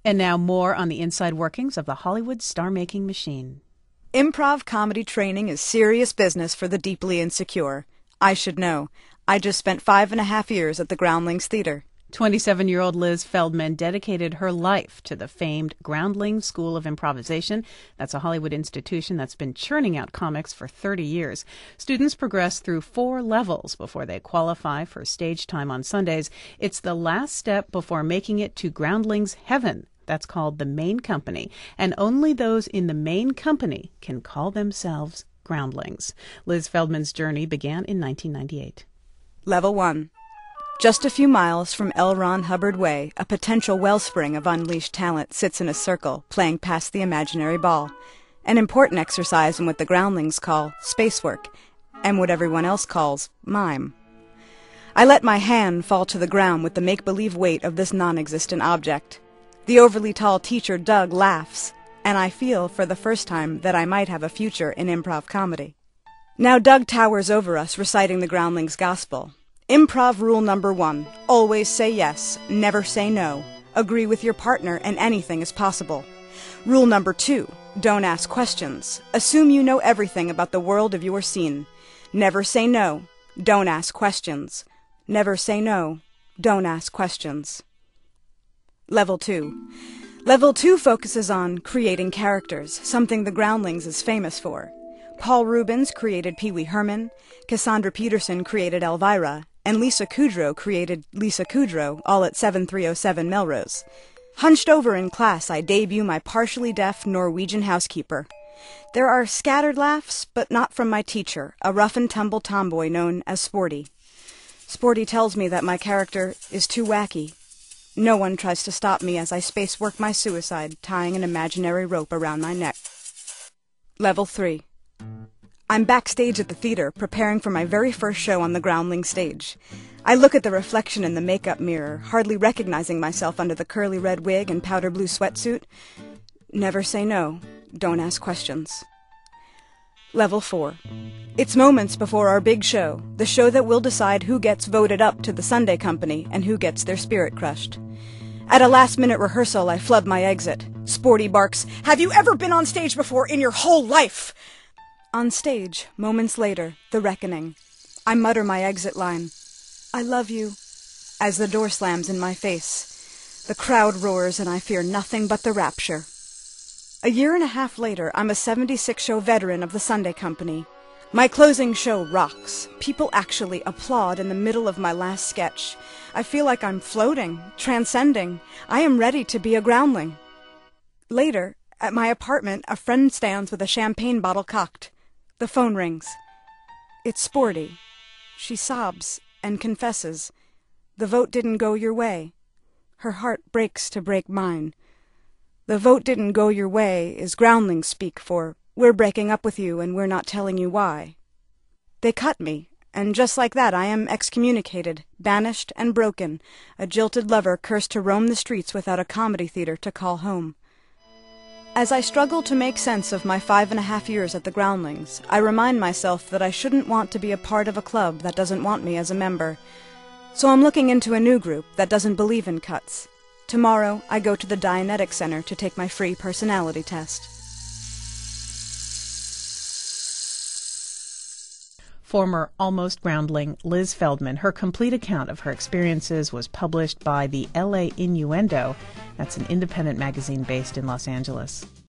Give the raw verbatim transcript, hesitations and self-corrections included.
And now more on the inside workings of the Hollywood star-making machine. Improv comedy training is serious business for the deeply insecure. I should know. I just spent five and a half years at the Groundlings Theater. twenty-seven-year-old Liz Feldman dedicated her life to the famed Groundlings School of Improvisation. That's a Hollywood institution that's been churning out comics for thirty years. Students progress through four levels before they qualify for stage time on Sundays. It's the last step before making it to Groundlings Heaven. That's called the main company, and only those in the main company can call themselves Groundlings. Liz Feldman's journey began in nineteen ninety-eight. Level one. Just a few miles from L. Ron Hubbard Way, a potential wellspring of unleashed talent sits in a circle, playing past the imaginary ball. An important exercise in what the Groundlings call spacework, and what everyone else calls mime. I let my hand fall to the ground with the make-believe weight of this non-existent object. The overly tall teacher, Doug, laughs, and I feel, for the first time, that I might have a future in improv comedy. Now Doug towers over us, reciting the Groundlings Gospel. Improv rule number one, always say yes, never say no. Agree with your partner and anything is possible. Rule number two, don't ask questions. Assume you know everything about the world of your scene. Never say no, don't ask questions. Never say no, don't ask questions. Level two. Level two focuses on creating characters, something the Groundlings is famous for. Paul Rubens created Pee Wee Herman, Cassandra Peterson created Elvira, and Lisa Kudrow created Lisa Kudrow, all at seven three oh seven Melrose. Hunched over in class, I debut my partially deaf Norwegian housekeeper. There are scattered laughs, but not from my teacher, a rough-and-tumble tomboy known as Sporty. Sporty tells me that my character is too wacky. No one tries to stop me as I space-work my suicide, tying an imaginary rope around my neck. Level three. I'm backstage at the theater, preparing for my very first show on the Groundling stage. I look at the reflection in the makeup mirror, hardly recognizing myself under the curly red wig and powder blue sweatsuit. Never say no. Don't ask questions. Level four. It's moments before our big show, the show that will decide who gets voted up to the Sunday company and who gets their spirit crushed. At a last-minute rehearsal, I flub my exit. Sporty barks, "Have you ever been on stage before in your whole life?" On stage, moments later, the reckoning. I mutter my exit line, "I love you," as the door slams in my face. The crowd roars and I fear nothing but the rapture. A year and a half later, I'm a seventy-six show veteran of the Sunday company. My closing show rocks. People actually applaud in the middle of my last sketch. I feel like I'm floating, transcending. I am ready to be a Groundling. Later, at my apartment, a friend stands with a champagne bottle cocked. The phone rings. It's Sporty. She sobs and confesses. The vote didn't go your way. Her heart breaks to break mine. The vote didn't go your way is Groundlings speak for, we're breaking up with you and we're not telling you why. They cut me, and just like that I am excommunicated, banished and broken, a jilted lover cursed to roam the streets without a comedy theater to call home. As I struggle to make sense of my five and a half years at the Groundlings, I remind myself that I shouldn't want to be a part of a club that doesn't want me as a member. So I'm looking into a new group that doesn't believe in cuts. Tomorrow, I go to the Dianetic Center to take my free personality test. Former Almost Groundling Liz Feldman. Her complete account of her experiences was published by the L A Innuendo. That's an independent magazine based in Los Angeles.